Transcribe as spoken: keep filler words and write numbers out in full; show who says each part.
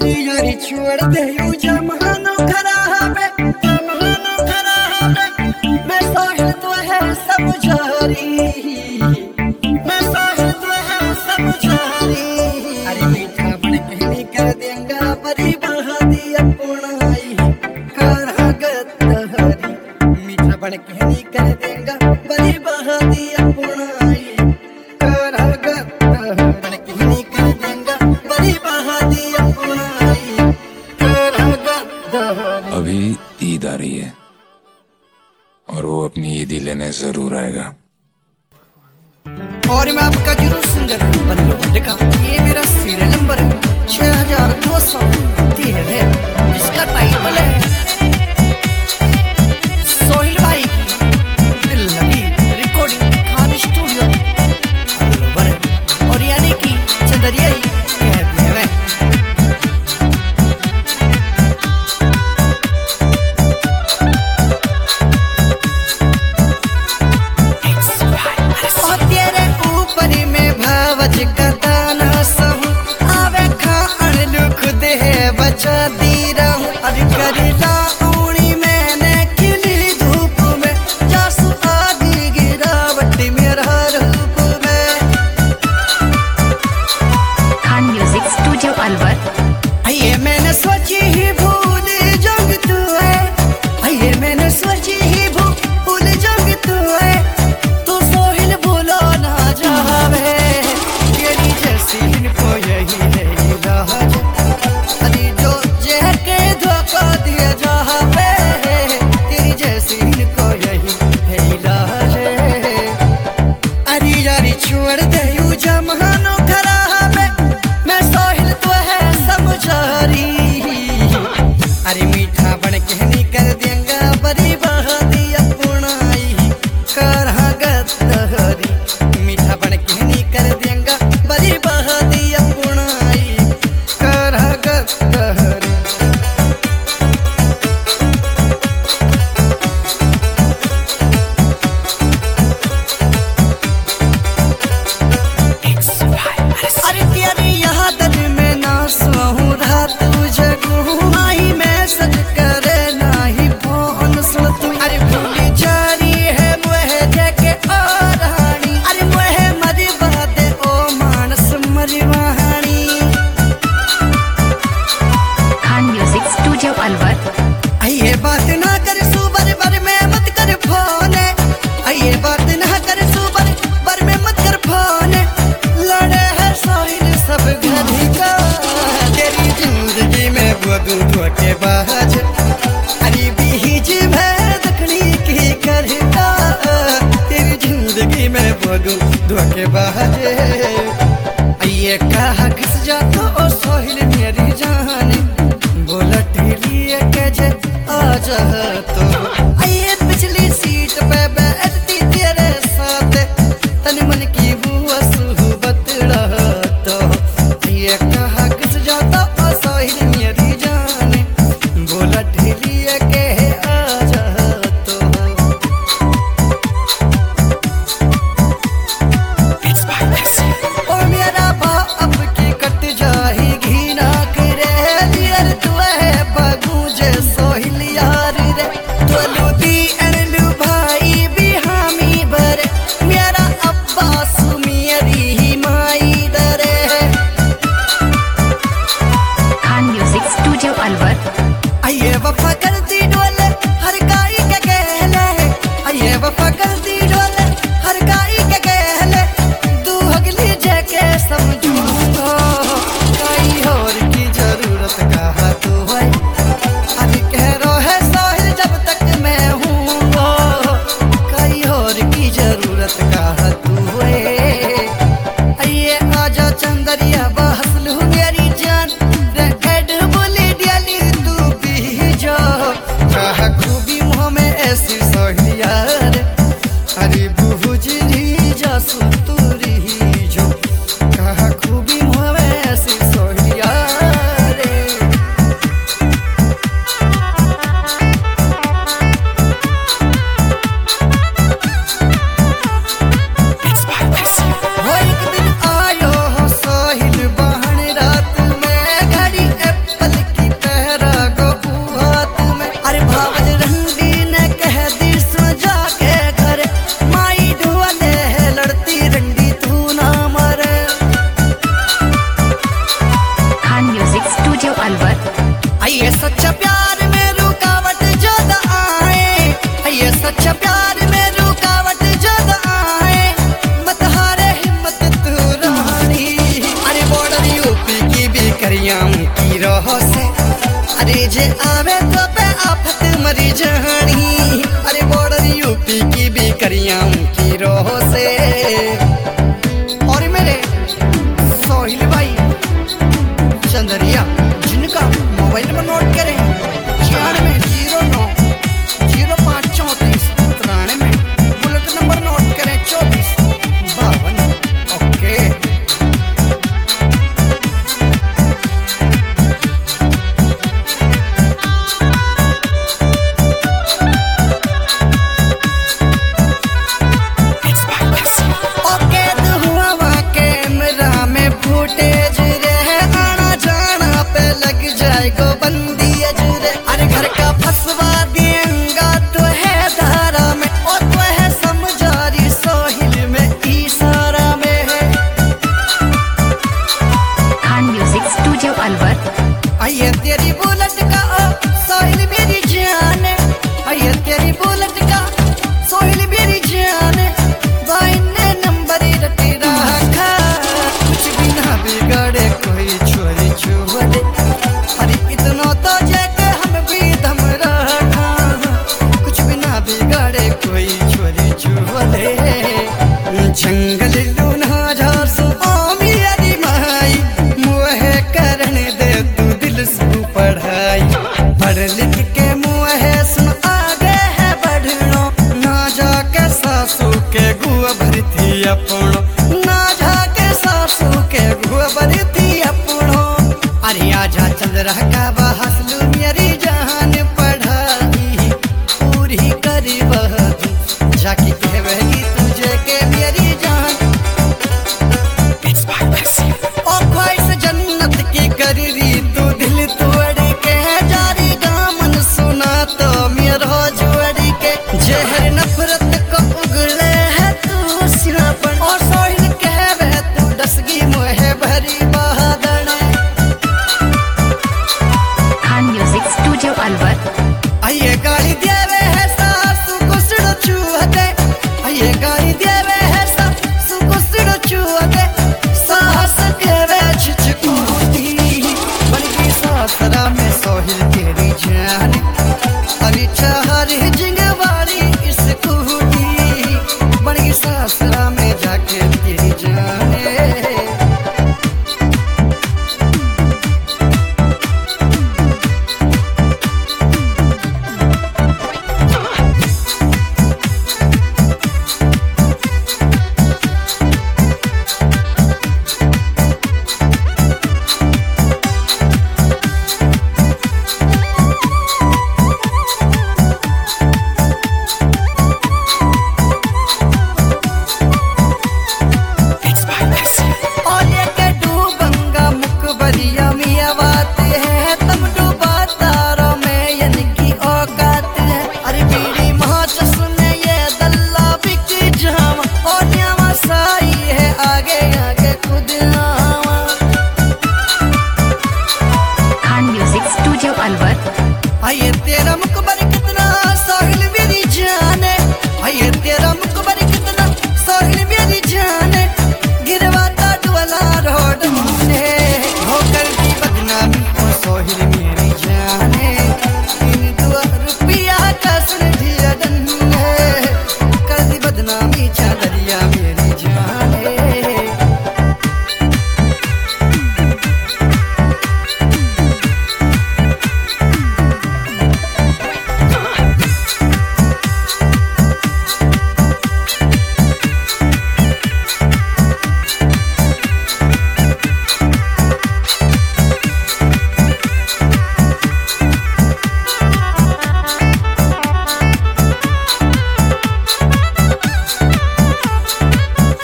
Speaker 1: यारी छोड़ दे यू जमानो खराब है, जमानो खराब है। मैं साहिल तो है सब जारी, मैं साहिल तो है सब जारी। अरे मीठा बन कहनी कर देंगा बड़ी बहादी अपनाई करागत हरी। मीठा बन कहनी कर देंगा बड़ी बहादी अपनाई करागत हरी। कहनी कर देंगा बड़ी बहादी अपनाई करागत हरी।
Speaker 2: अभी ईद आ रही है और वो अपनी ईदी लेने जरूर आएगा।
Speaker 1: और मैं आपका जरूर सिंगर बनूंगा। ये मेरा सीरियल नंबर है छह हजार दो सौ तीन है, जिसका टाइटल है सोहिल भाई दिल लगी रिकॉर्डिंग खान स्टूडियो और यानी कि चंदरिया ही कहते हैं। छोड़ दे यू जमानो खराब है, मैं साहिल तो है सब जारी। अरे मीठा बन कहनी कर देंगा बड़ी बहादी अपनाई करागत हरी। मीठा बन कहनी कर देंगा बड़ी बहादी अपनाई करागत हरी। ये बात ना कर सुबर बर में मत कर फोन, ये बात ना कर सुबर बर में मत कर फोन। लड़े है साहिल सब घड़ी का तेरी जिंदगी में बदू धोखेबाज। अरे बीज में दखनी की करता तेरी जिंदगी में बदू धोखेबाज। ये कहा घिस जाता ओ साहिल मेरी जान बोला ढेलिए के आजा तो आइए पिछली सीट पे बैठती तेरे साथ तन मन की बुआ सुहबत तो ये कहा किस जाता साहिल मेरी जान बोला ढेलिए के आजा तो। और मेरा बाप की कट जाएगी ना करे लियर तू है बगूजे सोहिल यार रे तो लूटी अरलू भाई भी हामी भरे मेरा अब्बा सुमियरी ही माई डरे।
Speaker 3: Khan music studio Alwar.
Speaker 1: आइए वफा कर दी डोले हर गाई के कहले, आइए वफा कर दी डोले हर गाई के कहले। तू अगली जगह समझूंगा कई और की जरूरत कहा तू है। अभी कह रो है साहिल जब तक मैं हूँ कई और की जरूरत कहा तू है। ये आजा चंदरिया बहस लू मेरी जान रेड बोली डियाली तू भी जा। सच्चा प्यार में रुकावट ज्यादा आए, ये सच्चा प्यार में रुकावट ज्यादा आए, मत हारे हिम्मत तू रानी। अरे बॉर्डर यूपी की भी करियाम की रहो से, अरे जे आवे तो पे आफत मरी जानी। अरे बॉर्डर यूपी की भी करियाम की रहो से। और मेरे सोहिल भाई चंदरिया जिनका मोबाइल नंबर नोट करें छियानवे जीरो नौ जीरो पाँच चौंतीस तिरानवे, बुलेट नंबर नोट करें चौबीस बावन। ओके ओके तो हुआ वहाँ कैमरा में फुटेज रे, आना जाना पे लग जाएगा बंदी अजरे। अरे घर का फंसवा देंगा तो है धारा में, और तो है समझारी सोहिल में इशारा में है।
Speaker 3: Khan music studio Alwar.
Speaker 1: आइए तेरी बुलेट का ओ सोहिल मेरी जान, आइए तेरी बुलेट का सोहिल मेरी जान। भाई ने नंबर रटी रखा, कुछ भी ना बिगड़े कोई छोरी छोड़े। अरे इतना तो जैसे हम भी दम रखा, कुछ भी ना बिगड़े कोई छोरी छोड़े। जंगल लूना झासो ओ मेरी माई, मुँह करने दे तू दिल से पढ़ाई। पढ़ लिख के मुँह सुन आगे है बढ़नो, ना जाके सासू के गुआ भरती अपनो, ना जाके सासू के गुआ भरती अपनो। अरे आजा चल रहा का बहसलू मेरी जान, पढ़ाई पूरी करी वह जाके कहवेगी तुझे के मेरी जान। ओ ख्वाहिश जन्नत की करी री तू दिल तोड़ के, जारी गामन सुना तो मेरा जोड़ के। जहर नफरत को उगले है तू सिरापन, और सोहिल कहवे तू डसगी मोहे भरी बहादन।
Speaker 3: Khan music studio Alwar.
Speaker 1: आइए गाली देवे है सासू को सिर चूहते, आइए गाली देवे है सासू को सिर चूहते। सास कहवे छिचकूती बल्कि सासरा में सोहिल तेरी जान। अरे चाहरी जिंगवारी इस कूटी बल्कि सासरा में जाके तेरी जाने। और ये के डूबंगा मुकबरिया मिया बात है, तब डूबा तारों में यानी औकात है। अरे बीड़ी माच सुने ये दल्ला बिक जावा, और न्यावा साई है आगे आगे खुद आवा।
Speaker 3: Khan music studio Alwar.
Speaker 1: आइए तेरा मुकबरी